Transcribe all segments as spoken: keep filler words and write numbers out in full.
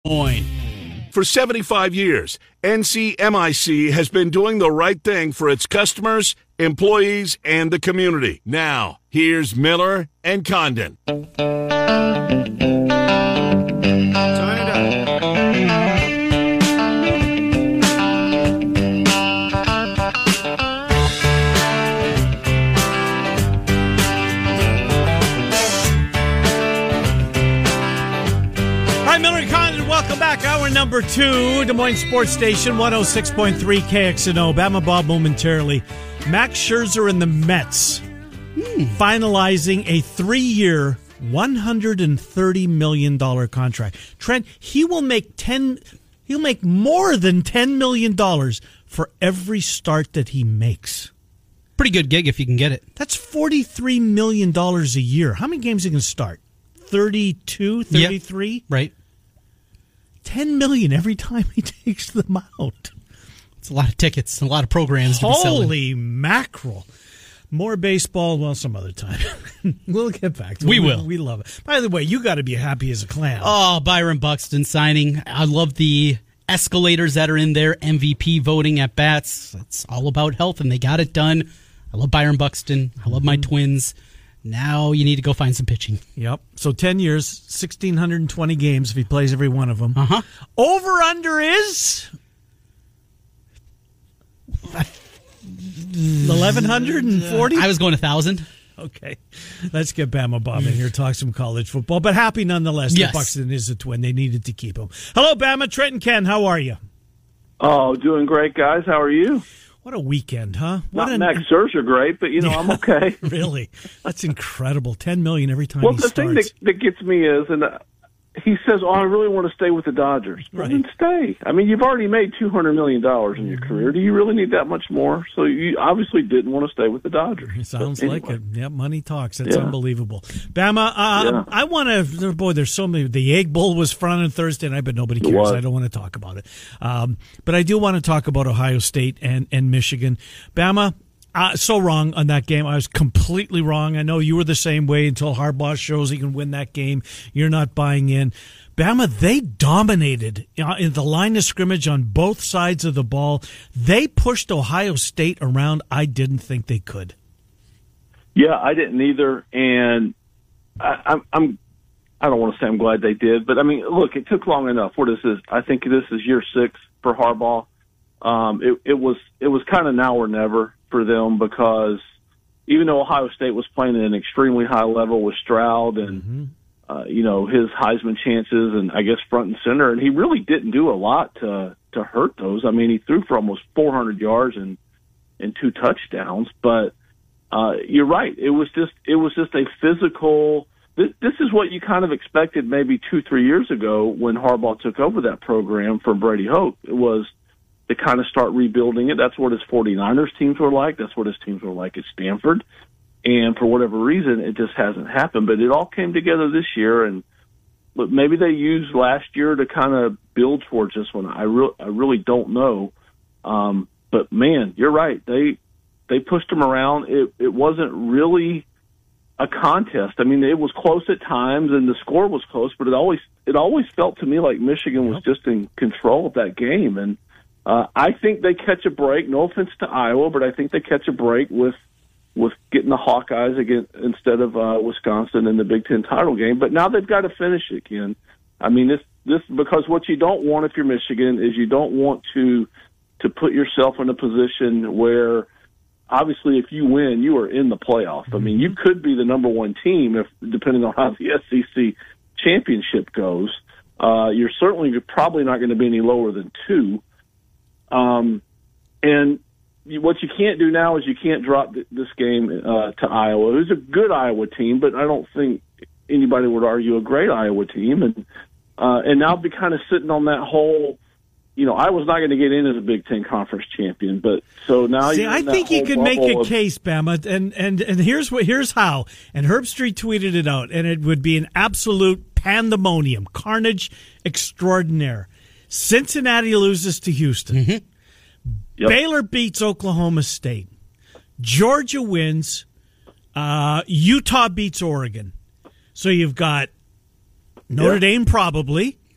For seventy-five years, N C M I C has been doing the right thing for its customers, employees, and the community. Now, here's Miller and Condon. Turn it up. Hi, Miller and Condon. Welcome back. Hour number two, Des Moines Sports Station, one oh six point three K X N O. Bama Bob momentarily. Max Scherzer and the Mets hmm. finalizing a three-year, one hundred thirty million dollars contract. Trent, he will make ten. He'll make more than ten million dollars for every start that he makes. Pretty good gig if you can get it. That's forty-three million dollars a year. How many games are he going to start? thirty-two, thirty-three? Yep. Right. ten million every time he takes them out. It's a lot of tickets, a lot of programs to be selling. Holy mackerel. More baseball, well, some other time. We'll get back to it. We will. We love it. By the way, you got to be happy as a clam. Oh, Byron Buxton signing. I love the escalators that are in there, M V P voting at bats. It's all about health, and they got it done. I love Byron Buxton. I love my mm-hmm. Twins. Now you need to go find some pitching. Yep. So ten years, one thousand six hundred twenty games if he plays every one of them. Uh-huh. Over-under is eleven forty? I was going one thousand. Okay. Let's get Bama Bob in here, talk some college football. But happy nonetheless yes. that Buxton is a Twin. They needed to keep him. Hello, Bama. Trent and Ken, how are you? Oh, doing great, guys. How are you? What a weekend, huh? What Not an... Max Scherzer great, but, you know, I'm okay. Really? That's incredible. ten million dollars every time well, he the starts. thing that, that gets me is, and uh, he says, oh, I really want to stay with the Dodgers. Well, Right. then stay. I mean, you've already made two hundred million dollars in your career. Do you really need that much more? So you obviously didn't want to stay with the Dodgers. It sounds but anyway. like it. Yep, money talks. That's Yeah. unbelievable. Bama, uh, Yeah. I want to, boy, there's so many. The Egg Bowl was fun on Thursday night, but nobody cares. was. I don't want to talk about it. Um, but I do want to talk about Ohio State and, and Michigan. Bama, Uh, so wrong on that game. I was completely wrong. I know you were the same way until Harbaugh shows he can win that game. You're not buying in. Bama, they dominated in the line of scrimmage on both sides of the ball. They pushed Ohio State around. I didn't think they could. Yeah, I didn't either. And I, I'm, I'm, I don't want to say I'm glad they did, but I mean, look, it took long enough. What is this? I think this is year six for Harbaugh. Um, it, it was, it was kind of now or never for them, because even though Ohio State was playing at an extremely high level with Stroud and, mm-hmm. uh, you know, his Heisman chances and I guess front and center, and he really didn't do a lot to, to hurt those. I mean, he threw for almost four hundred yards and, and two touchdowns, but, uh, you're right. It was just, it was just a physical, this, this is what you kind of expected maybe two, three years ago when Harbaugh took over that program from Brady Hoke. It was, to kind of start rebuilding it. That's what his 49ers teams were like. That's what his teams were like at Stanford. And for whatever reason, it just hasn't happened. But it all came together this year, and but maybe they used last year to kind of build towards this one. I, re- I really don't know. Um, but, man, you're right. They they pushed them around. It, it wasn't really a contest. I mean, it was close at times, and the score was close, but it always it always felt to me like Michigan was just in control of that game. And Uh, I think they catch a break. No offense to Iowa, but I think they catch a break with with getting the Hawkeyes again instead of uh, Wisconsin in the Big Ten title game. But now they've got to finish it, Ken. I mean, this this because what you don't want if you're Michigan is you don't want to to put yourself in a position where obviously if you win, you are in the playoff. Mm-hmm. I mean, you could be the number one team if depending on how the S E C championship goes. Uh, you're certainly you're probably not going to be any lower than two. Um, and you, what you can't do now is you can't drop th- this game uh, to Iowa. It was a good Iowa team, but I don't think anybody would argue a great Iowa team. And uh, and now be kind of sitting on that whole, you know, Iowa's not going to get in as a Big Ten conference champion, but so now See, you're I think you could make a of- case, Bama, and and and here's what here's how. And Herb Street tweeted it out, and it would be an absolute pandemonium, carnage extraordinaire. Cincinnati loses to Houston. Mm-hmm. Yep. Baylor beats Oklahoma State. Georgia wins. Uh, Utah beats Oregon. So you've got Notre yep. Dame probably.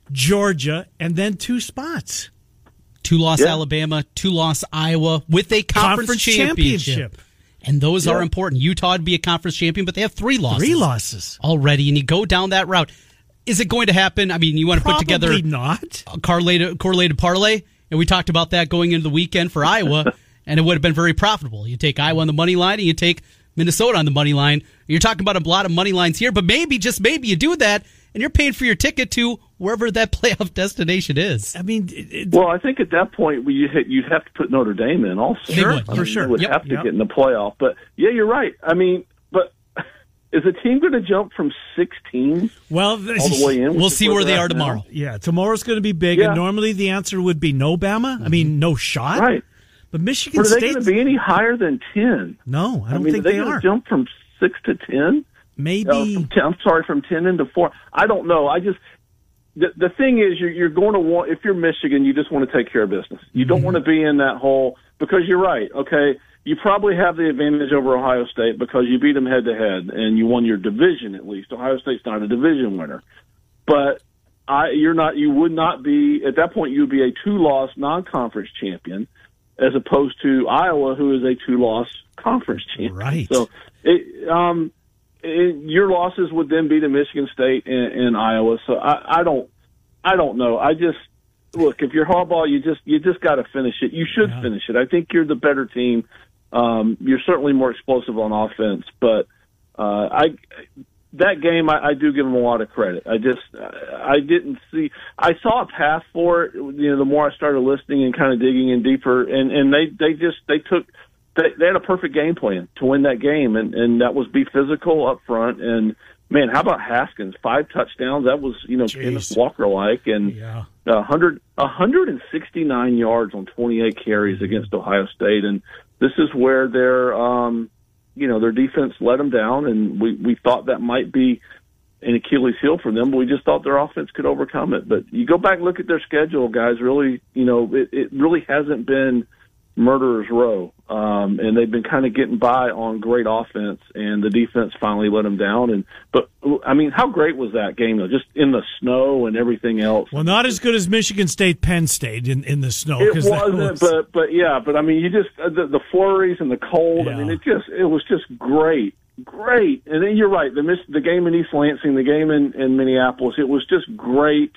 Georgia, and then two spots. Two-loss Yeah. Alabama, two-loss Iowa with a conference, Conference championship. championship. And those Yeah. are important. Utah would be a conference champion, but they have three losses. Three losses. Already, and you go down that route. Is it going to happen? I mean, you want to put Probably together not. a correlated, correlated parlay, and we talked about that going into the weekend for Iowa, and it would have been very profitable. You take Iowa on the money line, and you take Minnesota on the money line. You're talking about a lot of money lines here, but maybe, just maybe, you do that, and you're paying for your ticket to wherever that playoff destination is. I mean, it, it, Well, I think at that point we you'd have to put Notre Dame in also. They would, I for mean, sure. They would Yep, have to yep. get in the playoff. But yeah, you're right. I mean, but is the team going to jump from sixteen well, all the way in? We'll which is see where where they they're are at now? tomorrow. yeah, tomorrow's going to be big, Yeah. and normally the answer would be no Bama. I mean, no shot. Right. But Michigan But are they State. going to be any higher than ten? No, I I don't mean, think are they, they going are. to jump from six to ten? Maybe. Uh, from ten, I'm sorry, from ten into four. I don't know. I just the the thing is, you're, you're going to want, if you're Michigan, you just want to take care of business. You don't want to be in that hole, because you're right. Okay, you probably have the advantage over Ohio State because you beat them head to head and you won your division at least. Ohio State's not a division winner, but I you're not. You would not be at that point. You would be a two-loss non-conference champion, as opposed to Iowa, who is a two-loss conference champion. Right. So, it, um, it, your losses would then be to Michigan State and, and Iowa. So I, I don't, I don't know. I just look, if you're Harbaugh, you just you just got to finish it. You should Yeah. finish it. I think you're the better team. Um, you're certainly more explosive on offense, but uh, I. That game, I, I do give them a lot of credit. I just, I didn't see. I saw a path for it. You know, the more I started listening and kind of digging in deeper, and, and they, they just, they took, they, they had a perfect game plan to win that game, and, and that was be physical up front. And man, how about Haskins? Five touchdowns. That was, you know, Kenneth Walker like, and Yeah. one hundred, one hundred sixty-nine yards on twenty-eight carries against Ohio State, and this is where they're. Um, You know, their defense let them down, and we, we thought that might be an Achilles heel for them, but we just thought their offense could overcome it. But you go back and look at their schedule, guys, really, you know, it, it really hasn't been murderer's row. Um, and they've been kind of getting by on great offense, and the defense finally let them down. And But, I mean, how great was that game, though, just in the snow and everything else? Well, not as good as Michigan State, Penn State in, in the snow. It 'cause that wasn't, was, but but yeah, but I mean, you just uh, the, the flurries and the cold. I Yeah. mean, it just it was just great, great. And then you're right, the miss, the game in East Lansing, the game in, in Minneapolis, it was just great.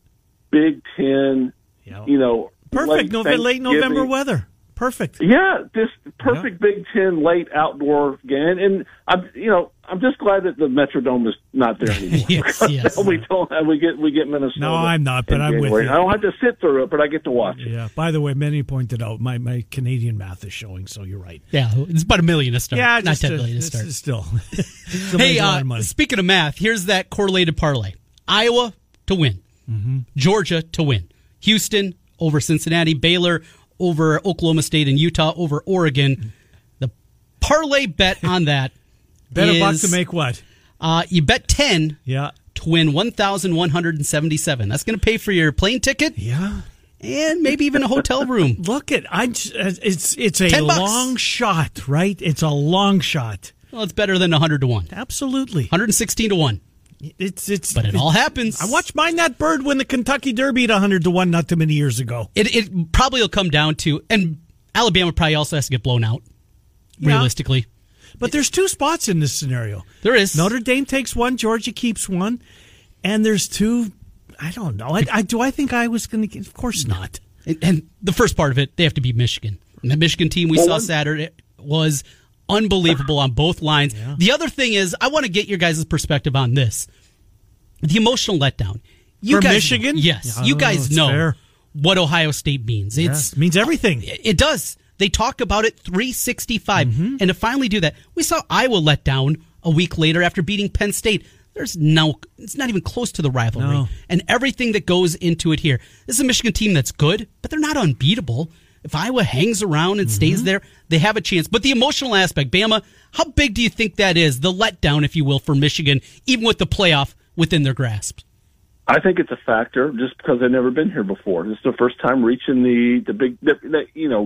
Big Ten, Yeah. you know, perfect. late Nove- late November Thanksgiving. weather. Perfect. Yeah, this perfect Big Ten late outdoor game, and I'm you know I'm just glad that the Metrodome is not there anymore. Yes, yes. we don't have, we get we get Minnesota. No, I'm not, but in I'm with January. you. I don't have to sit through it, but I get to watch it. Yeah. By the way, many pointed out my, my Canadian math is showing, so you're right. Yeah, it's about a million to start. Yeah, not just ten a- million to it's start. Still, still Hey, makes a lot uh, of money. speaking of math, here's that correlated parlay: Iowa to win, Mm-hmm. Georgia to win, Houston over Cincinnati, Baylor over Oklahoma State, and Utah over Oregon. The parlay bet on that Bet is, a buck to make what? Uh, you bet ten Yeah. to win one thousand one hundred seventy-seven. That's going to pay for your plane ticket Yeah. and maybe even a hotel room. Look at I. It's it's a Ten bucks. long shot, right? It's a long shot. Well, it's better than one hundred to one. Absolutely. one hundred sixteen to one. It's it's. But it all happens. I watched Mind That Bird win the Kentucky Derby at one hundred to one not too many years ago. It it probably will come down to, and Alabama probably also has to get blown out, Yeah. realistically. But there's two spots in this scenario. There is. Notre Dame takes one, Georgia keeps one, and there's two. I don't know. I, I do. I think I was going to. Of course not. And, and the first part of it, they have to beat Michigan. And the Michigan team we Well, saw one- Saturday was unbelievable on both lines. Yeah. The other thing is, I want to get your guys' perspective on this. The emotional letdown. You For guys, Michigan? Yes. Yeah, you guys it's know fair. what Ohio State means. It's Yeah, means everything. It does. They talk about it three sixty-five. Mm-hmm. And to finally do that, we saw Iowa let down a week later after beating Penn State. There's no, it's not even close to the rivalry. No. And everything that goes into it here. This is a Michigan team that's good, but they're not unbeatable. If Iowa hangs around and Mm-hmm. stays there, they have a chance. But the emotional aspect, Bama, how big do you think that is? The letdown, if you will, for Michigan, even with the playoff within their grasp. I think it's a factor just because they've never been here before. This is the first time reaching the the big, the, the, you know,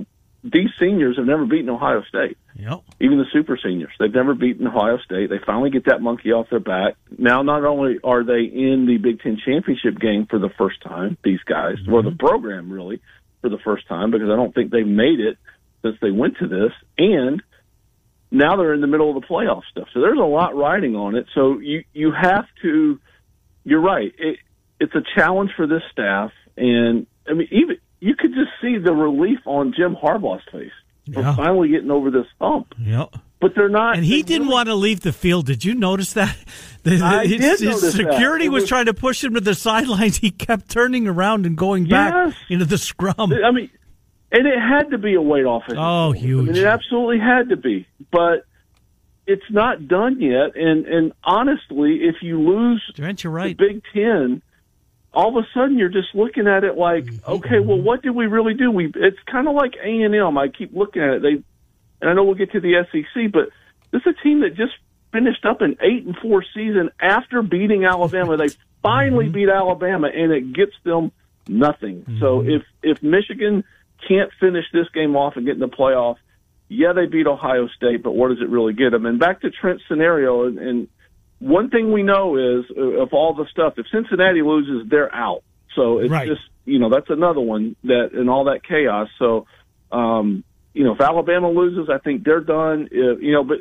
these seniors have never beaten Ohio State. Yep. Even the super seniors, they've never beaten Ohio State. They finally get that monkey off their back. Now, not only are they in the Big Ten championship game for the first time, these guys, mm-hmm. or the program really, for the first time, because I don't think they've made it since they went to this, and now they're in the middle of the playoff stuff. So there's a lot riding on it. So you, you have to, you're right, it, it's a challenge for this staff, and I mean, even you could just see the relief on Jim Harbaugh's face. Yeah. For finally getting over this hump. Yep. But they're not. And he didn't really, want to leave the field. Did you notice that? The, I his, did his notice security that. was, was trying to push him to the sidelines. He kept turning around and going back yes. into the scrum. I mean, and it had to be a weight off his Oh, shoulders. huge. I mean, it absolutely had to be. But it's not done yet. And, and honestly, if you lose Trent, you're right. the Big Ten, all of a sudden you're just looking at it like, okay, well, what did we really do? We It's kind of like A and M. I keep looking at it. They, and I know we'll get to the S E C, but this is a team that just finished up an eight and four season after beating Alabama. They finally mm-hmm. beat Alabama, and it gets them nothing. Mm-hmm. So if if Michigan can't finish this game off and get in the playoff, yeah, they beat Ohio State, but what does it really get them? And back to Trent's scenario, and, and one thing we know is uh, of all the stuff, if Cincinnati loses, they're out. So it's right. just, you know, that's another one that in all that chaos. So, um, you know, if Alabama loses, I think they're done. If, you know, but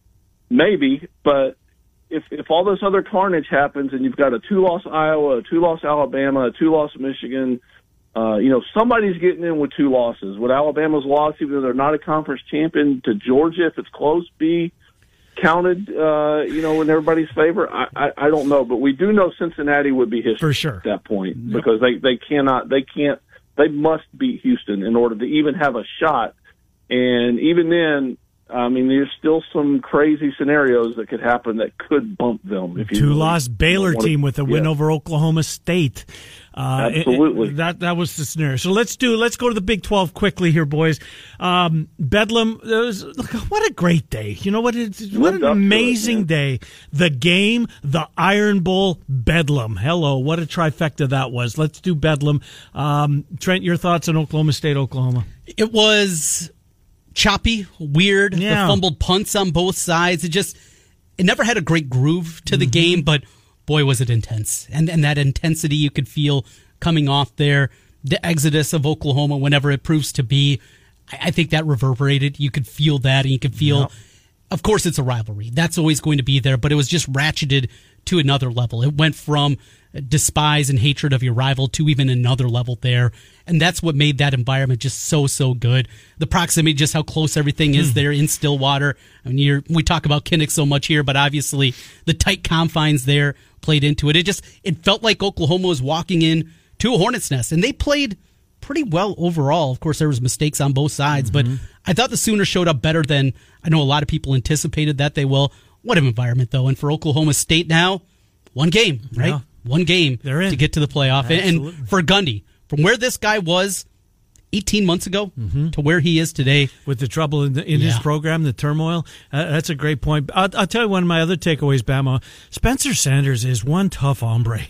maybe. But if if all this other carnage happens, and you've got a two-loss Iowa, a two-loss Alabama, a two-loss Michigan, uh, you know, somebody's getting in with two losses. Would Alabama's loss, even though they're not a conference champion, to Georgia, if it's close, be counted? Uh, you know, in everybody's favor? I, I I don't know, but we do know Cincinnati would be history for sure at that point yep. because they they cannot they can't they must beat Houston in order to even have a shot. And even then, I mean, there's still some crazy scenarios that could happen that could bump them. If you Two-loss really Baylor wanna, team with a win yeah. over Oklahoma State. Uh, Absolutely. It, it, that that was the scenario. So let's do. Let's go to the Big twelve quickly here, boys. Um, Bedlam. Was, look, what a great day! You know what? It's, what an amazing it, day. The game, the Iron Bowl, Bedlam. Hello, what a trifecta that was. Let's do Bedlam. Um, Trent, your thoughts on Oklahoma State, Oklahoma? It was choppy, weird. Yeah. The fumbled punts on both sides. It just, it never had a great groove to the mm-hmm. game, but boy, was it intense. And and that intensity you could feel coming off there. The exodus of Oklahoma, whenever it proves to be, I, I think that reverberated. You could feel that, and you could feel, yep. of course, it's a rivalry. That's always going to be there, but it was just ratcheted to another level. It went from despise and hatred of your rival to even another level there. And that's what made that environment just so, so good. The proximity, just how close everything is there in Stillwater. I mean, you're, we talk about Kinnick so much here, but obviously the tight confines there played into it. It just, it felt like Oklahoma was walking in to a hornet's nest, and they played pretty well overall. Of course, there was mistakes on both sides, mm-hmm. but I thought the Sooners showed up better than I know a lot of people anticipated that they will. What an environment, though. And for Oklahoma State now, one game, right? Yeah. One game They're in. to get to the playoff. Absolutely. And for Gundy, from where this guy was eighteen months ago mm-hmm. to where he is today. With the trouble in, the, in yeah. his program, the turmoil, uh, that's a great point. I'll, I'll tell you one of my other takeaways, Bama. Spencer Sanders is one tough hombre.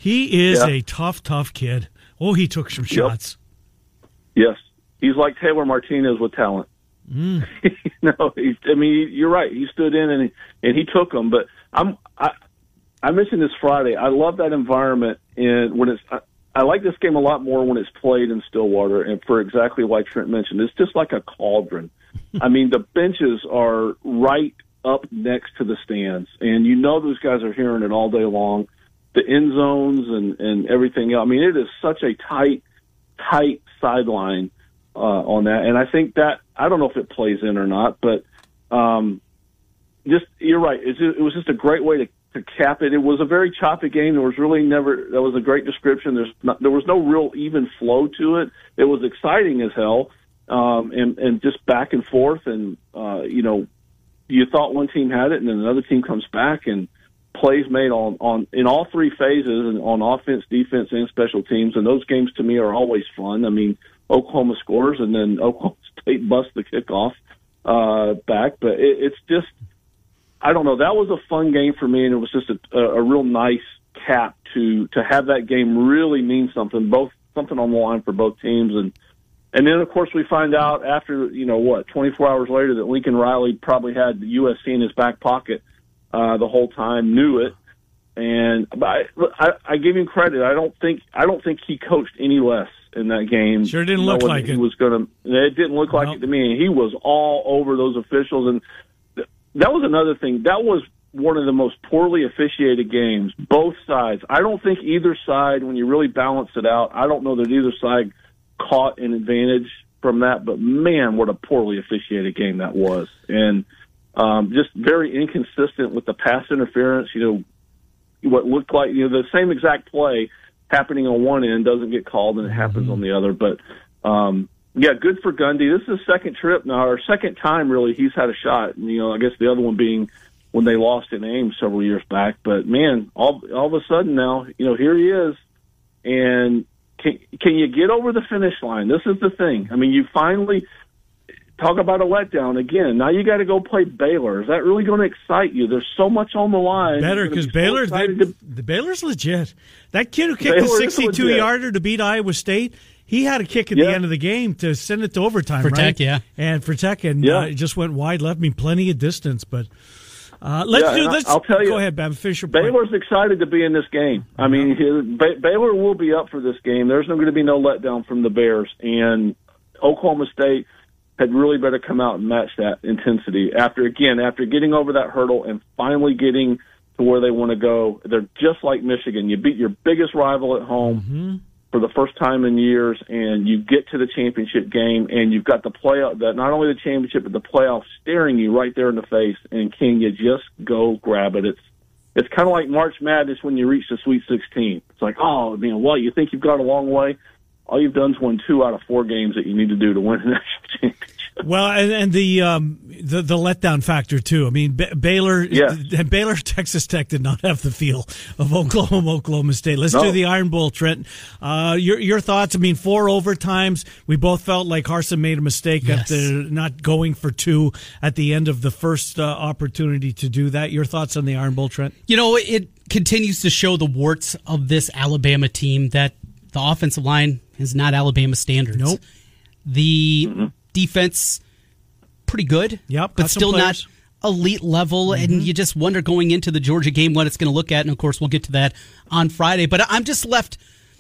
He is yeah. a tough, tough kid. Oh, he took some shots. Yep. Yes. He's like Taylor Martinez with talent. Mm. no, he, I mean, you're right. He stood in and he, and he took them. But I'm, I, I mentioned this Friday. I love that environment, and when it's, I, I like this game a lot more when it's played in Stillwater, and for exactly why Trent mentioned, it's just like a cauldron. I mean, the benches are right up next to the stands, and you know those guys are hearing it all day long. The end zones and and everything else. I mean, it is such a tight, tight sideline uh, on that, and I think that I don't know if it plays in or not, but um, just you're right. It's just, it was just a great way to. To cap it, it was a very choppy game. There was really never. That was a great description. There's not, there was no real even flow to it. It was exciting as hell, um, and and just back and forth. And uh, you know, you thought one team had it, and then another team comes back, and plays made on on in all three phases, and on offense, defense, and special teams. And those games to me are always fun. I mean, Oklahoma scores, and then Oklahoma State busts the kickoff uh, back, but it, it's just. I don't know. That was a fun game for me, and it was just a, a real nice cap to to have that game really mean something, both something on the line for both teams. And And then, of course, we find out after, you know, what, twenty-four hours later that Lincoln Riley probably had the U S C in his back pocket uh, the whole time, knew it. And I, I, I give him credit. I don't think I don't think he coached any less in that game. Sure didn't look like he it. Was gonna, it didn't look like nope. it to me. He was all over those officials. And th- that was another thing. That was one of the most poorly officiated games, both sides. I don't think either side, when you really balance it out, I don't know that either side caught an advantage from that. But, man, what a poorly officiated game that was. And um, just very inconsistent with the pass interference, you know, what looked like, you know, the same exact play happening on one end doesn't get called and it happens mm-hmm. on the other. But, um, yeah, good for Gundy. This is his second trip now, or second time, really, he's had a shot. And, you know, I guess the other one being when they lost in Ames several years back. But, man, all, all of a sudden now, you know, here he is. And can, can you get over the finish line? This is the thing. I mean, you finally – talk about a letdown again. Now you got to go play Baylor. Is that really going to excite you? There's so much on the line. Better because be Baylor, so they, to... the Baylor's legit. That kid who kicked Baylor the sixty-two yarder to beat Iowa State, he had a kick at yeah. the end of the game to send it to overtime. For right? Tech, yeah, and for Tech, and yeah. uh, it just went wide, left me plenty of distance. But uh, let's yeah, do. Let's I'll tell you, go ahead, Bam. Finish your Baylor's point. Excited to be in this game. I mean, his, Bay, Baylor will be up for this game. There's not going to be no letdown from the Bears, and Oklahoma State had really better come out and match that intensity after, again, after getting over that hurdle and finally getting to where they want to go. They're just like Michigan. You beat your biggest rival at home mm-hmm. for the first time in years, and you get to the championship game, and you've got the playoff, that not only the championship, but the playoff staring you right there in the face, and can you just go grab it? It's it's kind of like March Madness when you reach the Sweet sixteen. It's like, oh, man, what, you think you've got a long way? All you've done is win two out of four games that you need to do to win a national championship. Well, and, and the um, the the letdown factor too. I mean, B- Baylor, yes. Baylor, Texas Tech did not have the feel of Oklahoma, Oklahoma State. Let's no. do the Iron Bowl, Trent. Uh, your your thoughts? I mean, four overtimes. We both felt like Harsin made a mistake yes. after not going for two at the end of the first uh, opportunity to do that. Your thoughts on the Iron Bowl, Trent? You know, it continues to show the warts of this Alabama team that the offensive line is not Alabama standards. Nope. The mm-hmm. defense, pretty good, yep, but still not elite level. Mm-hmm. And you just wonder going into the Georgia game what it's going to look at. And, of course, we'll get to that on Friday. But I'm just left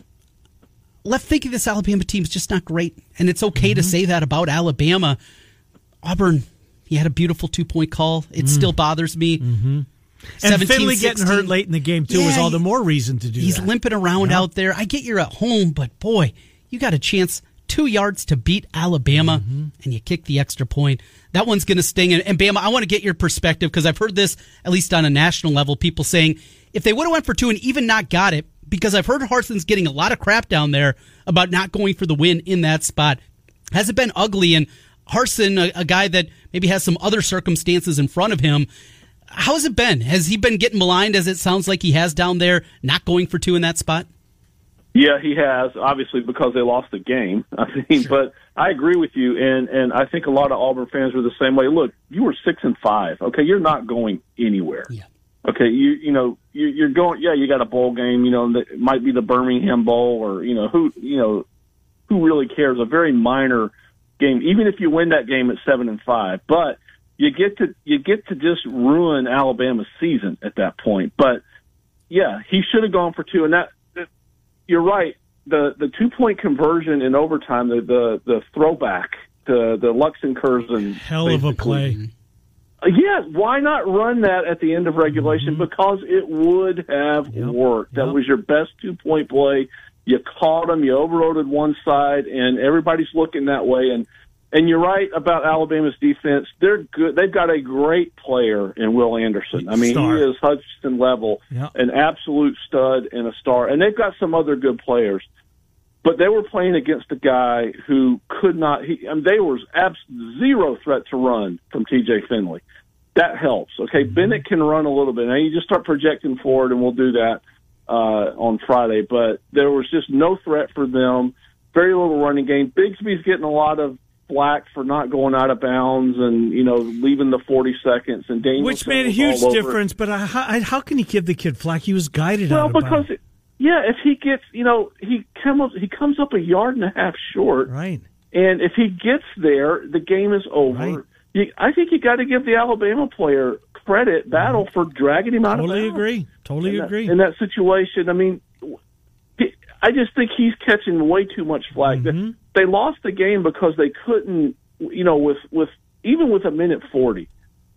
left thinking this Alabama team is just not great. And it's okay mm-hmm. to say that about Alabama. Auburn, he had a beautiful two-point call. It mm. still bothers me. Mm-hmm. And Finley getting hurt late in the game, too, yeah, was all the more reason to do he's that. He's limping around yeah. out there. I get you're at home, but, boy, you got a chance two yards to beat Alabama, mm-hmm. and you kick the extra point. That one's going to sting. And, and Bama, I want to get your perspective, because I've heard this, at least on a national level, people saying if they would have went for two and even not got it, because I've heard Harsin's getting a lot of crap down there about not going for the win in that spot. Has it been ugly? And Harsin, a, a guy that maybe has some other circumstances in front of him, how has it been? Has he been getting maligned, as it sounds like he has down there, not going for two in that spot? Yeah, he has, obviously, because they lost the game. I mean, sure. But I agree with you, and, and I think a lot of Auburn fans were the same way. Look, you were six and five. Okay, you're not going anywhere. Yeah. Okay, you you know you, you're going. Yeah, you got a bowl game. You know, that might be the Birmingham Bowl, or you know who you know who really cares? A very minor game, even if you win that game at seven and five. But you get to you get to just ruin Alabama's season at that point. But yeah, he should have gone for two, and that. You're right. The the two point conversion in overtime, the the, the throwback, the the Luxon Curzon, hell of a play. Yeah, why not run that at the end of regulation? Mm-hmm. Because it would have yep. worked. That yep. was your best two point play. You caught them. You overloaded one side, and everybody's looking that way. And and you're right about Alabama's defense. They're good. They've got a great player in Will Anderson. I mean, star. He is Hutchinson level, yep. an absolute stud and a star. And they've got some other good players. But they were playing against a guy who could not. He, I mean, they were abs- zero threat to run from T J Finley. That helps. Okay, mm-hmm. Bennett can run a little bit. Now you just start projecting forward, and we'll do that uh, on Friday. But there was just no threat for them. Very little running game. Bigsby's getting a lot of flack for not going out of bounds and, you know, leaving the forty seconds. And Danielson Which made a huge difference, but how, how can you give the kid flack? He was guided well, out of because bounds. It, yeah, if he gets, you know, he comes, he comes up a yard and a half short. Right. And if he gets there, the game is over. Right. You, I think you got to give the Alabama player credit, battle for dragging him out Totally of bounds. agree. Totally in agree. That, in that situation, I mean, he, I just think he's catching way too much flack. Mm-hmm. They lost the game because they couldn't, you know, with, with even with a minute forty,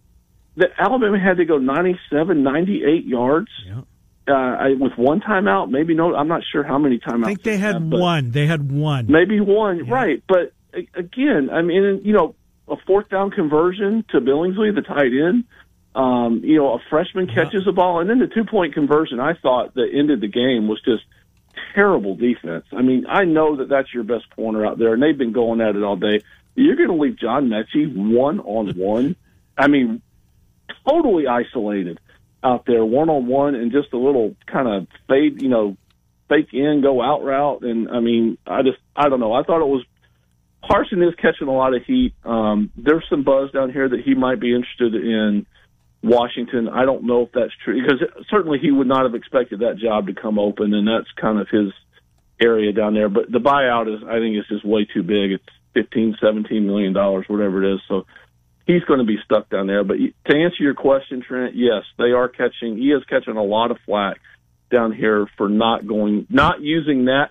that Alabama had to go ninety-seven, ninety-eight yards. Yeah. Uh, I, with one timeout, maybe no, I'm not sure how many timeouts. I think they had have, one. They had one. Maybe one, Yeah. right. But a- again, I mean, you know, a fourth down conversion to Billingsley, the tight end, um, you know, a freshman catches the ball, and then the two-point conversion, I thought, that ended the game was just terrible defense. I mean, I know that that's your best corner out there, and they've been going at it all day. You're going to leave John Mechie one-on-one. I mean, totally isolated out there, one-on-one, and just a little kind of fade, you know, fake in, go out route. And, I mean, I just, I don't know. I thought it was, Harsin is catching a lot of heat. Um, there's some buzz down here that he might be interested in Washington. I don't know if that's true, because certainly he would not have expected that job to come open, and that's kind of his area down there. But the buyout is, I think, is just way too big. It's fifteen, seventeen million dollars, whatever it is. So he's going to be stuck down there. But to answer your question, Trent, yes, they are catching. He is catching a lot of flack down here for not going, not using that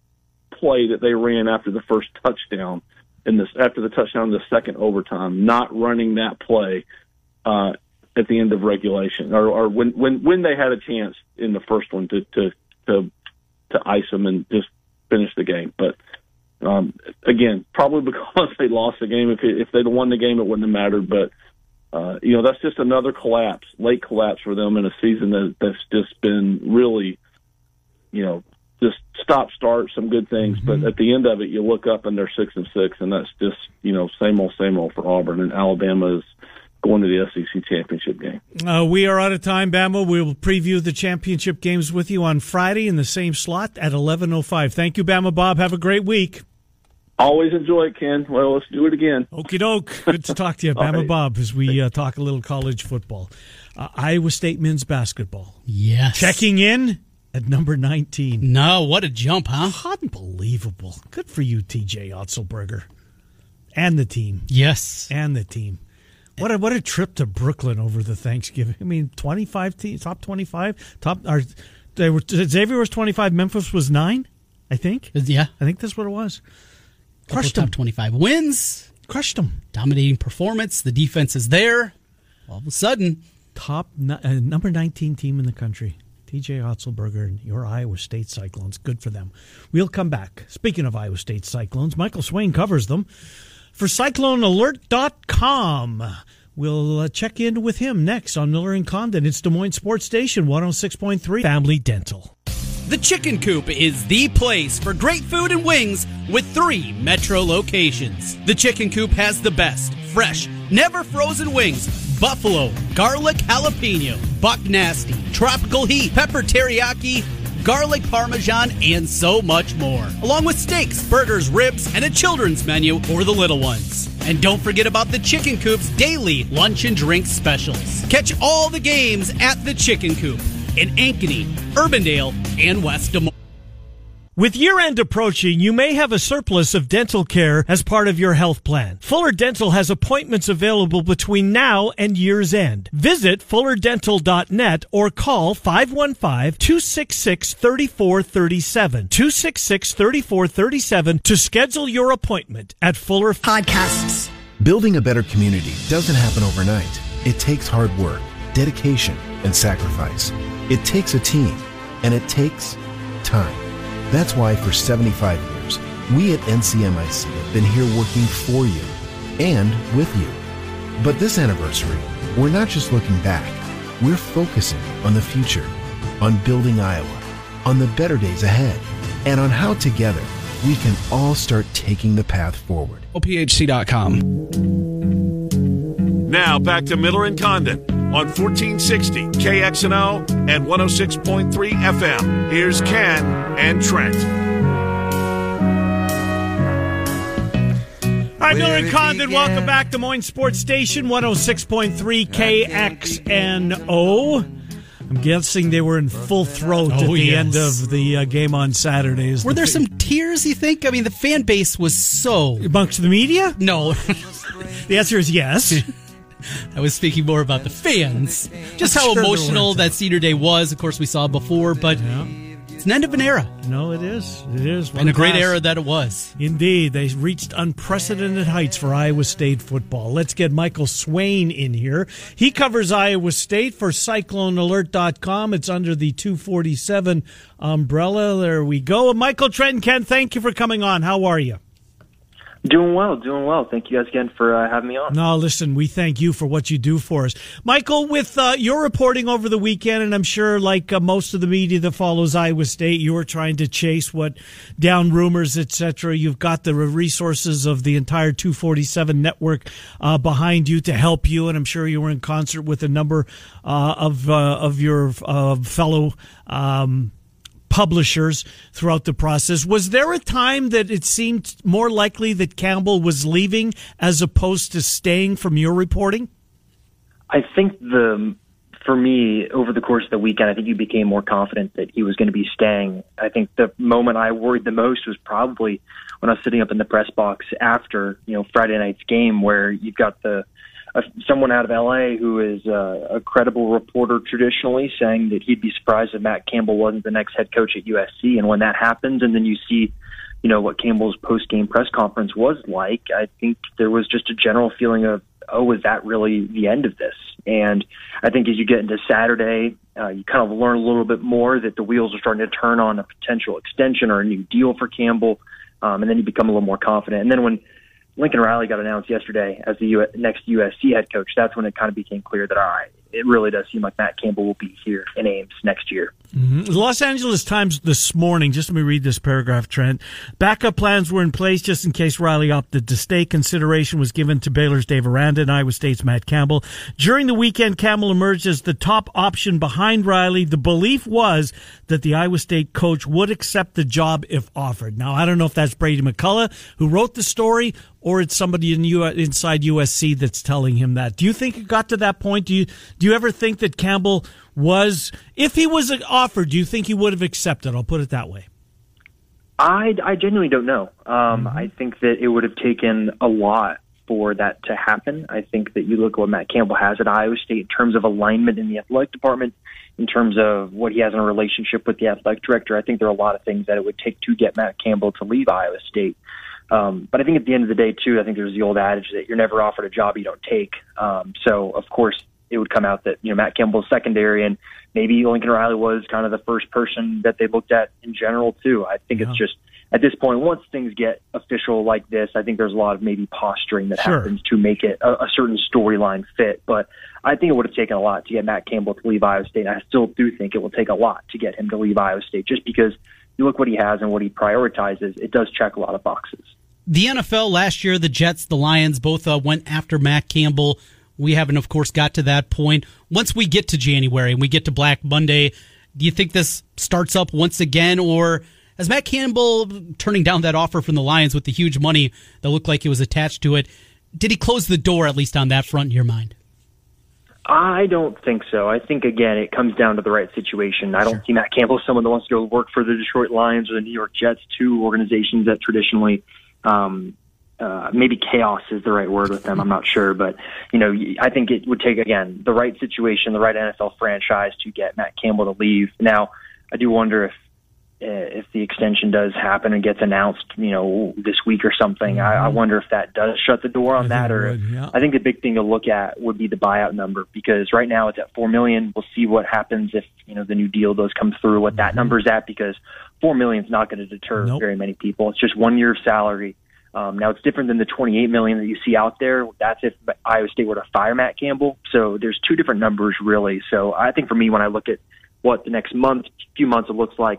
play that they ran after the first touchdown in this, after the touchdown in the second overtime, not running that play uh, at the end of regulation, or, or when, when, when they had a chance in the first one to, to, to, to ice them and just finish the game. But um, again, probably because they lost the game. If it, if they'd won the game, it wouldn't have mattered. But uh, you know, that's just another collapse, late collapse for them in a season that, that's just been really, you know, just stop start, some good things, mm-hmm. but at the end of it, you look up and they're six and six, and that's just, you know, same old, same old for Auburn, and Alabama is going to the S E C championship game. Uh, we are out of time, Bama. We will preview the championship games with you on Friday in the same slot at eleven oh five. Thank you, Bama Bob. Have a great week. Always enjoy it, Ken. Well, let's do it again. Okie doke. Good to talk to you, Bama right. Bob, as we uh, talk a little college football. Uh, Iowa State men's basketball. Yes. Checking in at number nineteen. No, what a jump, huh? Unbelievable. Good for you, T J Otzelberger. And the team. Yes. And the team. What a, what a trip to Brooklyn over the Thanksgiving. I mean, twenty-five teams, top twenty-five. Top, or, they were, Xavier was twenty-five, Memphis was nine, I think. Yeah. I think that's what it was. Couple Crushed top them. twenty-five wins. Crushed them. Dominating performance. The defense is there. All of a sudden. Top, uh, number nineteen team in the country. T J Otzelberger and your Iowa State Cyclones. Good for them. We'll come back. Speaking of Iowa State Cyclones, Michael Swain covers them for Cyclone Alert dot com. We'll uh, check in with him next on Miller and Condon. It's Des Moines Sports Station one oh six point three Family Dental. The Chicken Coop is the place for great food and wings with three metro locations. The Chicken Coop has the best, fresh, never frozen wings. Buffalo, garlic jalapeno, buck nasty, tropical heat, pepper teriyaki, garlic parmesan, and so much more. Along with steaks, burgers, ribs, and a children's menu for the little ones. And don't forget about the Chicken Coop's daily lunch and drink specials. Catch all the games at the Chicken Coop in Ankeny, Urbandale, and West Des Moines. With year-end approaching, you may have a surplus of dental care as part of your health plan. Fuller Dental has appointments available between now and year's end. Visit fuller dental dot net or call five one five, two six six, three four three seven, two six six, three four three seven to schedule your appointment at Fuller Podcasts. Building a better community doesn't happen overnight. It takes hard work, dedication, and sacrifice. It takes a team, and it takes time. That's why for seventy-five years, we at N C M I C have been here working for you and with you. But this anniversary, we're not just looking back. We're focusing on the future, on building Iowa, on the better days ahead, and on how together we can all start taking the path forward. O P H C dot com. Now back to Miller and Condon on fourteen sixty K X N O and one oh six point three F M. Here's Ken and Trent. All right, Miller and Condon, welcome back to Des Moines Sports Station, one oh six point three K X N O. I'm guessing they were in full throat Oh, at the yes. end of the uh, game on Saturdays. Were The there fa- some tears, you think? I mean, the fan base was so... amongst the media? No. The answer is yes. I was speaking more about the fans. Just how Sure there emotional were. that Senior Day was. Of course, we saw before, but Yeah. it's an end of an era. No, it is. It is. And a great One era pass. that it was. Indeed. They reached unprecedented heights for Iowa State football. Let's get Michael Swain in here. He covers Iowa State for Cyclone Alert dot com. It's under the two forty-seven umbrella. There we go. Michael, Trent, and Ken, thank you for coming on. How are you? Doing well, doing well. Thank you guys again for uh, having me on. No, listen, we thank you for what you do for us. Michael, with uh, your reporting over the weekend, and I'm sure like uh, most of the media that follows Iowa State, you were trying to chase what down rumors, et cetera. You've got the resources of the entire two forty-seven network uh, behind you to help you, and I'm sure you were in concert with a number uh, of uh, of your uh, fellow um publishers throughout the process. Was there a time that it seemed more likely that Campbell was leaving as opposed to staying from your reporting? I think the for me, over the course of the weekend, I think you became more confident that he was going to be staying. I think the moment I worried the most was probably when I was sitting up in the press box after, you know, Friday night's game, where you've got the uh, someone out of L A who is uh, a credible reporter traditionally saying that he'd be surprised if Matt Campbell wasn't the next head coach at U S C. And when that happens, and then you see, you know, what Campbell's post-game press conference was like, I think there was just a general feeling of, oh, is that really the end of this? And I think as you get into Saturday, uh, you kind of learn a little bit more that the wheels are starting to turn on a potential extension or a new deal for Campbell, um, and then you become a little more confident. And then when Lincoln Riley got announced yesterday as the U- next U S C head coach, that's when it kind of became clear that, all right, it really does seem like Matt Campbell will be here in Ames next year. Mm-hmm. The Los Angeles Times this morning, just let me read this paragraph, Trent. Backup plans were in place just in case Riley opted to stay. Consideration was given to Baylor's Dave Aranda and Iowa State's Matt Campbell. During the weekend, Campbell emerged as the top option behind Riley. The belief was that the Iowa State coach would accept the job if offered. Now, I don't know if that's Brady McCullough who wrote the story, or it's somebody in U- inside U S C that's telling him that. Do you think it got to that point? Do you do you ever think that Campbell was, if he was offered, do you think he would have accepted? I'll put it that way. I, I genuinely don't know. Um, Mm-hmm. I think that it would have taken a lot for that to happen. I think that you look at what Matt Campbell has at Iowa State in terms of alignment in the athletic department, in terms of what he has in a relationship with the athletic director. I think there are a lot of things that it would take to get Matt Campbell to leave Iowa State. Um, but I think at the end of the day, too, I think there's the old adage that you're never offered a job you don't take. Um, so, of course, it would come out that, you know, Matt Campbell's secondary, and maybe Lincoln Riley was kind of the first person that they looked at in general, too. I think Yeah. it's just, at this point, once things get official like this, I think there's a lot of maybe posturing that Sure. happens to make it a, a certain storyline fit. But I think it would have taken a lot to get Matt Campbell to leave Iowa State. And I still do think it will take a lot to get him to leave Iowa State, just because you look what he has and what he prioritizes, it does check a lot of boxes. The N F L last year, the Jets, the Lions, both uh, went after Matt Campbell. We haven't, of course, got to that point. Once we get to January and we get to Black Monday, do you think this starts up once again, or has Matt Campbell, turning down that offer from the Lions with the huge money that looked like it was attached to it, did he close the door, at least on that front, in your mind? I don't think so. I think, again, it comes down to the right situation. I don't Sure. see Matt Campbell as someone that wants to go work for the Detroit Lions or the New York Jets, two organizations that traditionally um, uh, maybe chaos is the right word with them. I'm not sure. But, you know, I think it would take, again, the right situation, the right N F L franchise to get Matt Campbell to leave. Now, I do wonder if if the extension does happen and gets announced, you know, this week or something. I, I wonder if that does shut the door on I that, think it or would, yeah. I think the big thing to look at would be the buyout number, because right now it's at four million. We'll see what happens if, you know, the new deal does come through, what that number's at, because four million is not going to deter Nope. very many people. It's just one year of salary. Um, now it's different than the twenty-eight million that you see out there. That's if Iowa State were to fire Matt Campbell. So there's two different numbers really. So I think for me, when I look at what the next month, few months it looks like, the,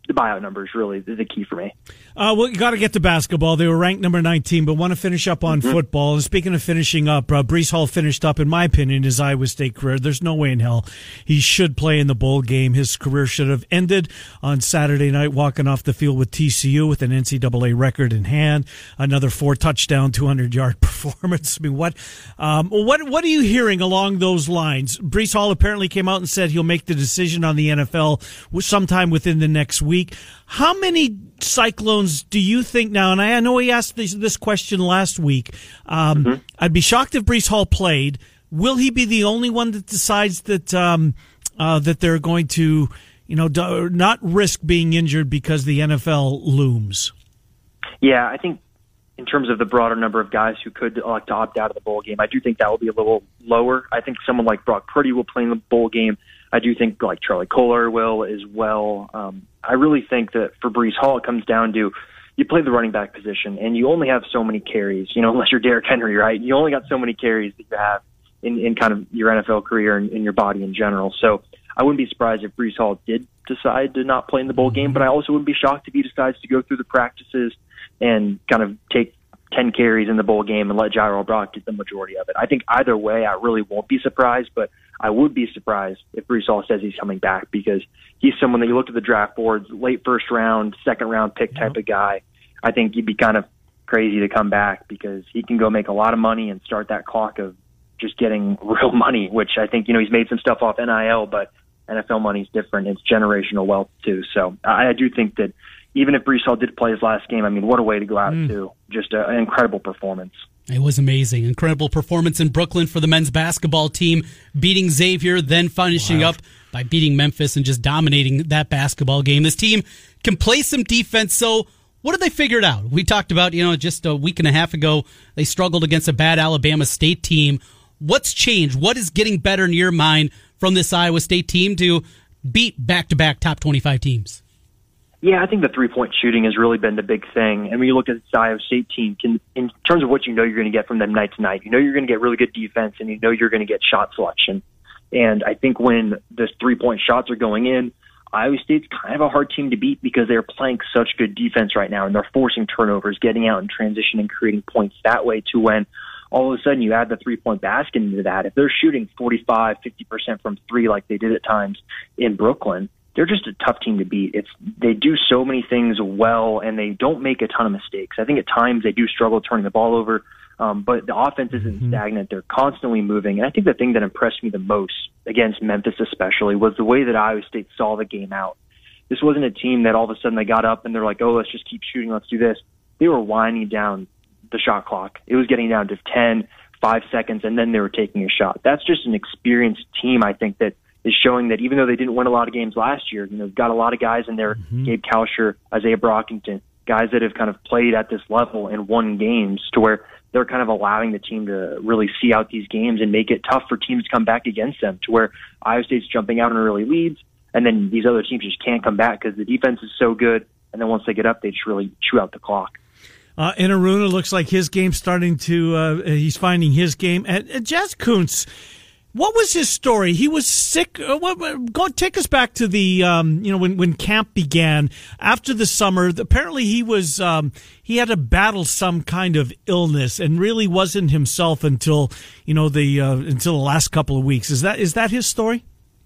the buyout numbers really is the key for me. Uh, well, you got to get to basketball. They were ranked number nineteen, but want to finish up on mm-hmm. football. And speaking of finishing up, uh, Breece Hall finished up, in my opinion, his Iowa State career. There's no way in hell he should play in the bowl game. His career should have ended on Saturday night, walking off the field with T C U with an N C double A record in hand. Another four touchdown, two hundred yard performance. I mean, what, um, what, what are you hearing along those lines? Breece Hall apparently came out and said he'll make the decision on the N F L sometime within the next week. How many Cyclones do you think now? And I know he asked this, this question last week. Um, mm-hmm. I'd be shocked if Breece Hall played. Will he be the only one that decides that um, uh, that they're going to, you know, do, not risk being injured because the N F L looms? Yeah, I think in terms of the broader number of guys who could elect to opt out of the bowl game, I do think that will be a little lower. I think someone like Brock Purdy will play in the bowl game. I do think like Charlie Kolar will as well. Um, I really think that for Breece Hall, it comes down to you play the running back position, and you only have so many carries. You know, unless you're Derrick Henry, right? You only got so many carries that you have in, in kind of your N F L career and in your body in general. So I wouldn't be surprised if Breece Hall did decide to not play in the bowl game, but I also wouldn't be shocked if he decides to go through the practices and kind of take ten carries in the bowl game and let Jairo Brock get the majority of it. I think either way, I really won't be surprised, but I would be surprised if Breece Hall says he's coming back because he's someone that you look at the draft boards, late first round, second round pick type of guy. I think he'd be kind of crazy to come back because he can go make a lot of money and start that clock of just getting real money, which I think, you know, he's made some stuff off N I L, but N F L money is different. It's generational wealth too. So I, I do think that even if Breece Hall did play his last game, I mean, what a way to go out mm. too. Just a, an incredible performance. It was amazing. Incredible performance in Brooklyn for the men's basketball team, beating Xavier, then finishing wow. up by beating Memphis and just dominating that basketball game. This team can play some defense, so what did they figure out? We talked about, you know, just a week and a half ago, they struggled against a bad Alabama State team. What's changed? What is getting better in your mind from this Iowa State team to beat back-to-back top twenty-five teams? Yeah, I think the three-point shooting has really been the big thing. And when you look at the Iowa State team, can, in terms of what you know you're going to get from them night to night, you know you're going to get really good defense, and you know you're going to get shot selection. And I think when the three-point shots are going in, Iowa State's kind of a hard team to beat because they're playing such good defense right now, and they're forcing turnovers, getting out in transition, and creating points that way to when all of a sudden you add the three-point basket into that. If they're shooting forty-five, fifty percent from three like they did at times in Brooklyn, they're just a tough team to beat. It's they do so many things well, and they don't make a ton of mistakes. I think at times they do struggle turning the ball over, um, but the offense isn't mm-hmm. stagnant. They're constantly moving. And I think the thing that impressed me the most against Memphis especially was the way that Iowa State saw the game out. This wasn't a team that all of a sudden they got up and they're like, oh, let's just keep shooting, let's do this. They were winding down the shot clock. It was getting down to ten, five seconds, and then they were taking a shot. That's just an experienced team, I think, that is showing that even though they didn't win a lot of games last year, you know, got a lot of guys in there, mm-hmm. Gabe Kalsher, Isaiah Brockington, guys that have kind of played at this level and won games to where they're kind of allowing the team to really see out these games and make it tough for teams to come back against them, to where Iowa State's jumping out in early leads, and then these other teams just can't come back because the defense is so good, and then once they get up, they just really chew out the clock. Uh, Enaruna looks like his game's starting to, uh, he's finding his game. And, and Jaz Kunc, what was his story? He was sick. Uh, what, go take us back to the, um, you know, when, when camp began after the summer. Apparently, he was um, he had to battle some kind of illness and really wasn't himself until you know the uh, until the last couple of weeks. Is that is that his story?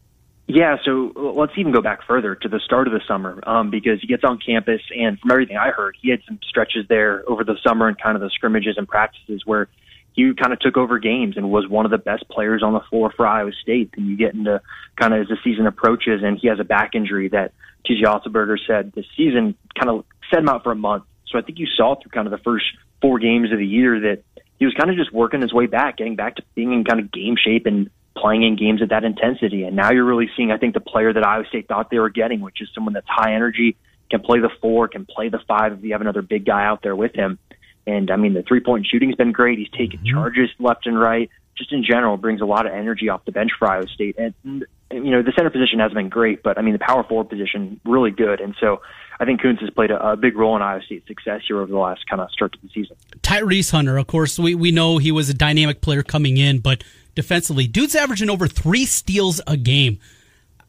Yeah. So let's even go back further to the start of the summer, um, because he gets on campus, and from everything I heard, he had some stretches there over the summer and kind of the scrimmages and practices where he kind of took over games and was one of the best players on the floor for Iowa State. And you get into kind of as the season approaches, and he has a back injury that T J Otzelberger said this season kind of set him out for a month. So I think you saw through kind of the first four games of the year that he was kind of just working his way back, getting back to being in kind of game shape and playing in games at that intensity. And now you're really seeing, I think, the player that Iowa State thought they were getting, which is someone that's high energy, can play the four, can play the five if you have another big guy out there with him. And, I mean, the three-point shooting's been great. He's taken mm-hmm. charges left and right. Just in general, brings a lot of energy off the bench for Iowa State. And, you know, the center position hasn't been great, but, I mean, the power forward position, really good. And so I think Kunc has played a, a big role in Iowa State's success here over the last kind of start to the season. Tyrese Hunter, of course, we, we know he was a dynamic player coming in, but defensively, dude's averaging over three steals a game.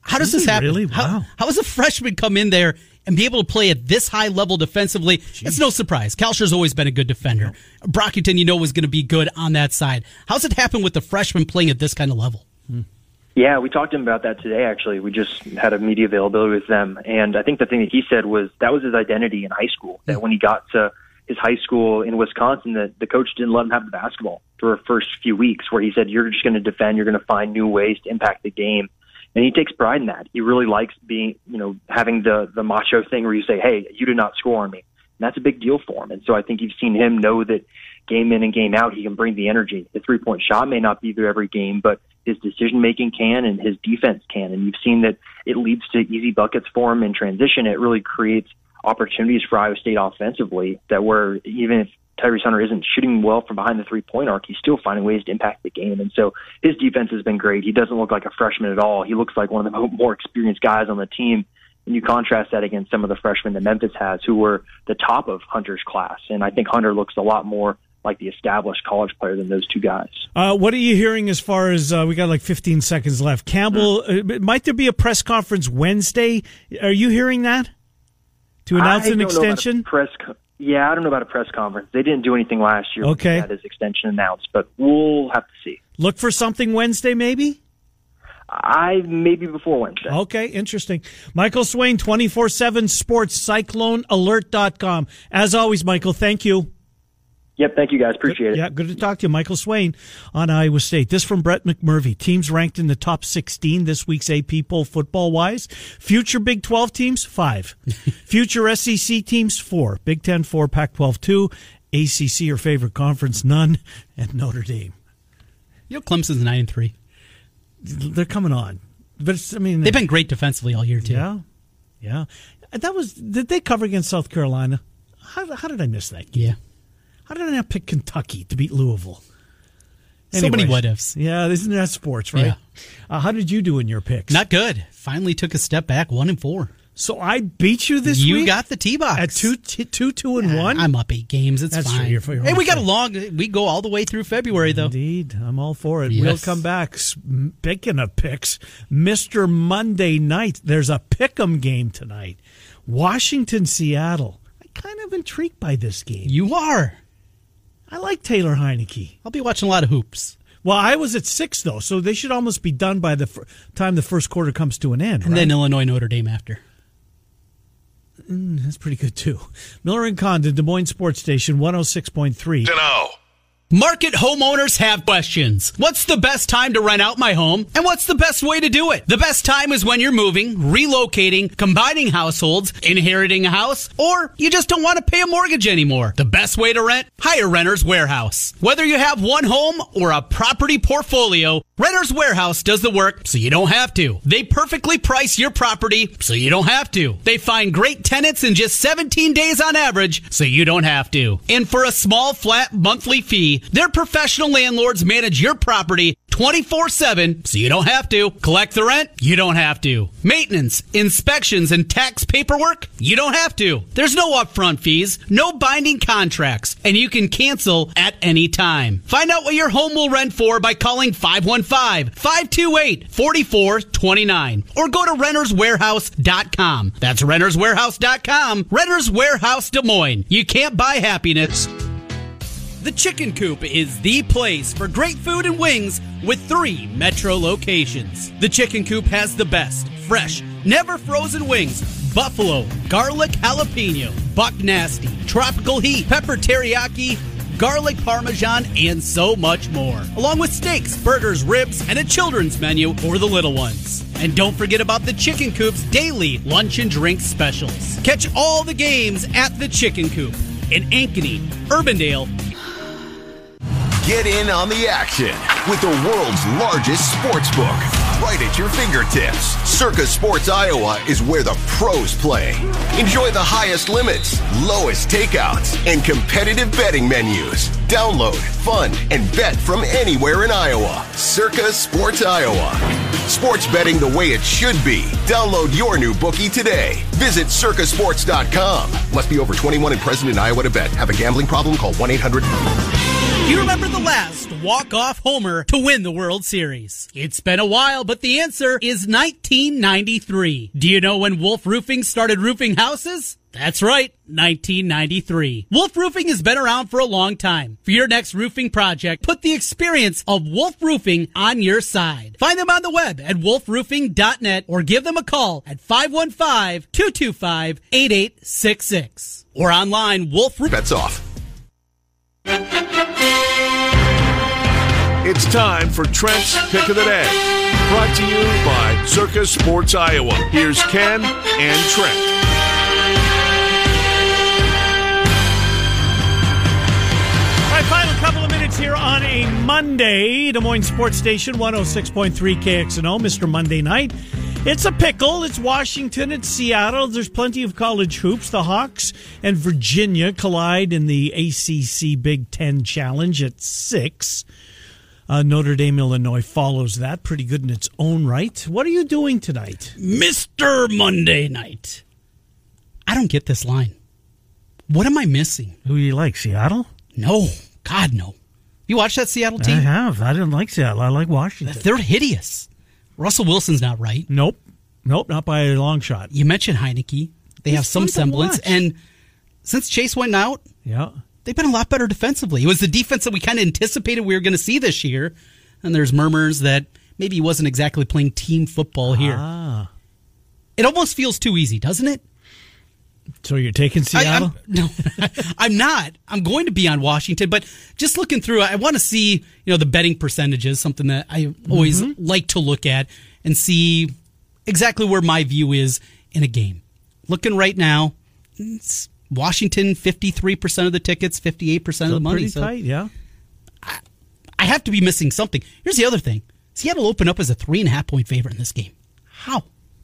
How does Is this he happen? really? How, Wow. how does a freshman come in there and be able to play at this high level defensively? Jeez. It's no surprise. Kalsher's always been a good defender. No. Brockington, you know, was going to be good on that side. How's it happen with the freshman playing at this kind of level? Hmm. Yeah, we talked to him about that today, actually. We just had a media availability with them. And I think the thing that he said was that was his identity in high school, that when he got to his high school in Wisconsin, that the coach didn't let him have the basketball for the first few weeks, where he said, you're just going to defend, you're going to find new ways to impact the game. And he takes pride in that. He really likes being, you know, having the, the macho thing where you say, hey, you did not score on me. And that's a big deal for him. And so I think you've seen him know that game in and game out, he can bring the energy. The three-point shot may not be there every game, but his decision-making can and his defense can. And you've seen that it leads to easy buckets for him in transition. It really creates opportunities for Iowa State offensively that where even if Tyrese Hunter isn't shooting well from behind the three-point arc, he's still finding ways to impact the game. And so his defense has been great. He doesn't look like a freshman at all. He looks like one of the more experienced guys on the team. And you contrast that against some of the freshmen that Memphis has who were the top of Hunter's class. And I think Hunter looks a lot more like the established college player than those two guys. Uh, what are you hearing as far as, uh, we got like fifteen seconds left. Campbell, mm-hmm. uh, might there be a press conference Wednesday? Are you hearing that? To announce I an don't extension? Know about a press co- yeah, I don't know about a press conference. They didn't do anything last year okay. when he had his extension announced, but we'll have to see. Look for something Wednesday, maybe? I maybe before Wednesday. Okay, interesting. Michael Swain, twenty-four seven Sports, Cyclone Alert dot com. As always, Michael, thank you. Yep, thank you guys. Appreciate good, it. Yeah, good to talk to you. Michael Swain on Iowa State. This from Brett McMurphy. Teams ranked in the top sixteen this week's A P poll football-wise. Future Big twelve teams, five. Future S E C teams, four. Big Ten, four. Pac twelve, two. A C C, your favorite conference, none. And Notre Dame. You know, Clemson's nine and three. They're coming on. But it's, I mean, they've been great defensively all year, too. Yeah, yeah. That was, did they cover against South Carolina? How, how did I miss that game? Yeah. How did I not pick Kentucky to beat Louisville? Anyways, so many what ifs. Yeah, isn't that sports, right? Yeah. Uh, how did you do in your picks? Not good. Finally took a step back, one and four. So I beat you this you week? You got the T-box. At two, t- two, two, and yeah, one? I'm up eight games. It's That's fine. True. You're, you're hey, we got a long, we go all the way through February, though. Indeed. I'm all for it. Yes. We'll come back. Speaking of picks, Mister Monday night, there's a pick'em game tonight. Washington, Seattle. I'm kind of intrigued by this game. You are. I like Taylor Heineke. I'll be watching a lot of hoops. Well, I was at six, though, so they should almost be done by the f- time the first quarter comes to an end. And right? then Illinois, Notre Dame after. Mm, that's pretty good, too. Miller and Condon, Des Moines Sports Station, one oh six point three. Dunno. Market homeowners have questions. What's the best time to rent out my home? And what's the best way to do it? The best time is when you're moving, relocating, combining households, inheriting a house, or you just don't want to pay a mortgage anymore. The best way to rent? Hire Renters Warehouse. Whether you have one home or a property portfolio, Renters Warehouse does the work so you don't have to. They perfectly price your property so you don't have to. They find great tenants in just seventeen days on average so you don't have to. And for a small flat monthly fee, their professional landlords manage your property twenty-four seven so you don't have to. Collect the rent? You don't have to. Maintenance, inspections, and tax paperwork? You don't have to. There's no upfront fees, no binding contracts, and you can cancel at any time. Find out what your home will rent for by calling five one five, five two eight, four four two nine or go to renters warehouse dot com. That's renters warehouse dot com. Renters Warehouse Des Moines. You can't buy happiness. The Chicken Coop is the place for great food and wings with three metro locations. The Chicken Coop has the best, fresh, never frozen wings, buffalo, garlic jalapeno, buck nasty, tropical heat, pepper teriyaki, garlic parmesan, and so much more. Along with steaks, burgers, ribs, and a children's menu for the little ones. And don't forget about the Chicken Coop's daily lunch and drink specials. Catch all the games at the Chicken Coop in Ankeny, Urbandale. Get in on the action with the world's largest sports book right at your fingertips. Circa Sports Iowa is where the pros play. Enjoy the highest limits, lowest takeouts, and competitive betting menus. Download, fund, and bet from anywhere in Iowa. Circa Sports Iowa. Sports betting the way it should be. Download your new bookie today. Visit circa sports dot com. Must be over twenty-one and present in Iowa to bet. Have a gambling problem? Call one eight hundred Do you remember the last walk-off homer to win the World Series? It's been a while, but the answer is nineteen ninety-three. Do you know when Wolf Roofing started roofing houses? That's right, nineteen ninety-three. Wolf Roofing has been around for a long time. For your next roofing project, put the experience of Wolf Roofing on your side. Find them on the web at wolf roofing dot net or give them a call at five one five, two two five, eight eight six six. Or online, Wolf Roofing. Bets off. It's time for Trent's Pick of the Day. Brought to you by Circa Sports Iowa. Here's Ken and Trent. All right, final couple of minutes here on a Monday. Des Moines Sports Station, one oh six point three K X N O, Mister Monday Night. It's a pickle. It's Washington. It's Seattle. There's plenty of college hoops. The Hawks and Virginia collide in the A C C Big Ten Challenge at six. Uh, Notre Dame, Illinois follows that. Pretty good in its own right. What are you doing tonight? Mister Monday Night. I don't get this line. What am I missing? Who do you like, Seattle? No. God, no. You watch that Seattle team? I have. I didn't like Seattle. I like Washington. They're hideous. Russell Wilson's not right. Nope. Nope, not by a long shot. You mentioned Heineke. They He's have some fun to semblance. watch. And since Chase went out, Yeah. they've been a lot better defensively. It was the defense that we kind of anticipated we were going to see this year. And there's murmurs that maybe he wasn't exactly playing team football here. Ah. It almost feels too easy, doesn't it? So you're taking Seattle? I, I'm, no, I'm not. I'm going to be on Washington, but just looking through, I want to see, you know, the betting percentages, something that I always Mm-hmm. like to look at and see exactly where my view is in a game. Looking right now, it's Washington, fifty-three percent of the tickets, fifty-eight percent of the money. Pretty So tight, yeah. I have to be missing something. Here's the other thing. Seattle opened up as a three and a half point favorite in this game. How?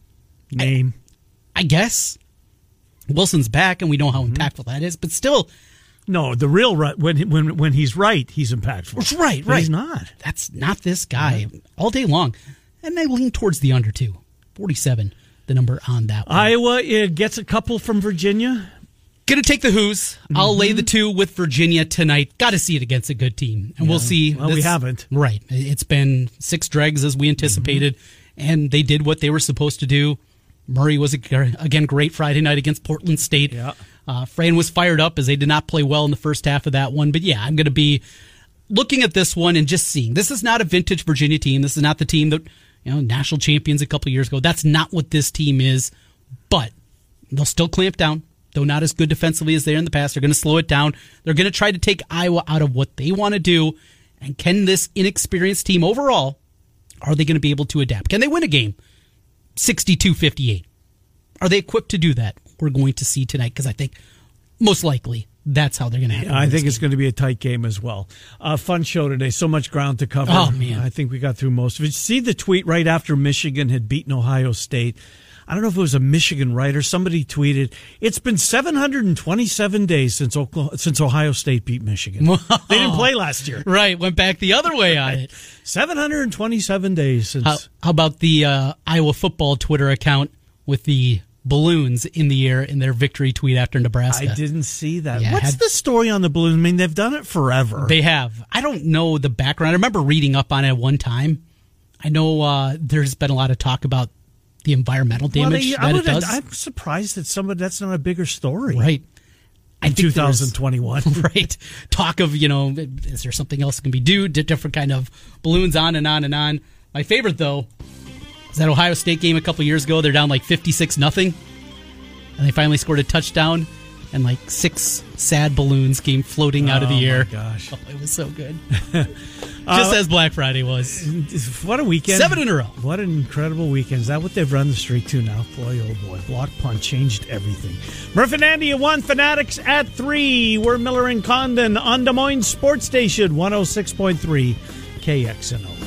Name. I, I guess Wilson's back, and we know how Mm-hmm. impactful that is. But still, No, the real right, when when when he's right, he's impactful. right, But right. he's not. That's not this guy all day long. And I lean towards the under two. forty-seven, the number on that one. Iowa uh, gets a couple from Virginia. Gonna take the Who's. I'll lay the two with Virginia tonight. Got to see it against a good team, and we'll see. Well, we This- haven't. Right. It's been six dregs as we anticipated, and they did what they were supposed to do. Murray was again great Friday night against Portland State. Yeah. Uh, Fran was fired up as they did not play well in the first half of that one. But yeah, I'm going to be looking at this one and just seeing. This is not a vintage Virginia team. This is not the team that, you know, national champions a couple of years ago. That's not what this team is. But they'll still clamp down. Though not as good defensively as they are in the past. They're going to slow it down. They're going to try to take Iowa out of what they want to do. And can this inexperienced team overall, are they going to be able to adapt? Can they win a game sixty-two fifty-eight? Are they equipped to do that? We're going to see tonight, because I think most likely that's how they're going to handle it. I think it's going to be a tight game as well. Uh, fun show today. So much ground to cover. Oh, man. I think we got through most of it. See the tweet right after Michigan had beaten Ohio State. I don't know if it was a Michigan writer. Somebody tweeted, it's been seven hundred twenty-seven days since Oklahoma, since Ohio State beat Michigan. They didn't play last year. Right, went back the other way on it. seven hundred twenty-seven days since. How, how about the uh, Iowa football Twitter account with the balloons in the air in their victory tweet after Nebraska? I didn't see that. Yeah, What's had- the story on the balloons? I mean, they've done it forever. They have. I don't know the background. I remember reading up on it at one time. I know uh, there's been a lot of talk about the environmental damage well, they, that I would, it does. I'm surprised that somebody that's not a bigger story. Right. I In think there's- twenty twenty-one. Right. Talk of, you know, is there something else that can be do? Di- Different kind of balloons on and on and on. My favorite, though, is that Ohio State game a couple years ago. They're down like fifty-six nothing, and they finally scored a touchdown, and like six sad balloons came floating out of the Oh, air. my gosh. Oh, it was so good. Just as Black Friday was. What a weekend. Seven in a row. What an incredible weekend. Is that what they've run the streak to now? Boy, oh boy. Block punt changed everything. Murph and Andy at one, Fanatics at three. We're Miller and Condon on Des Moines Sports Station, one oh six point three K X N O.